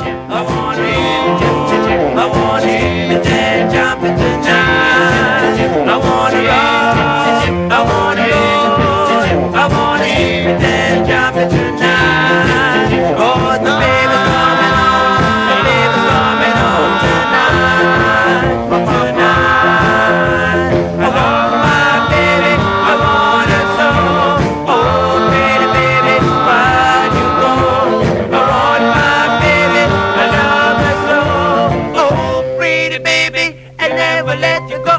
I wanna hear, I wanna hear me dance, jumping tonight. I wanna rock, I wanna roll, I wanna hear me dance, jumping tonight. 'Cause my baby's coming home, my baby's coming home tonight, tonight. I love my baby, I want her so. Oh, pretty baby, why'd you go? I want my baby, I love her so. Oh, pretty baby, I never let you go.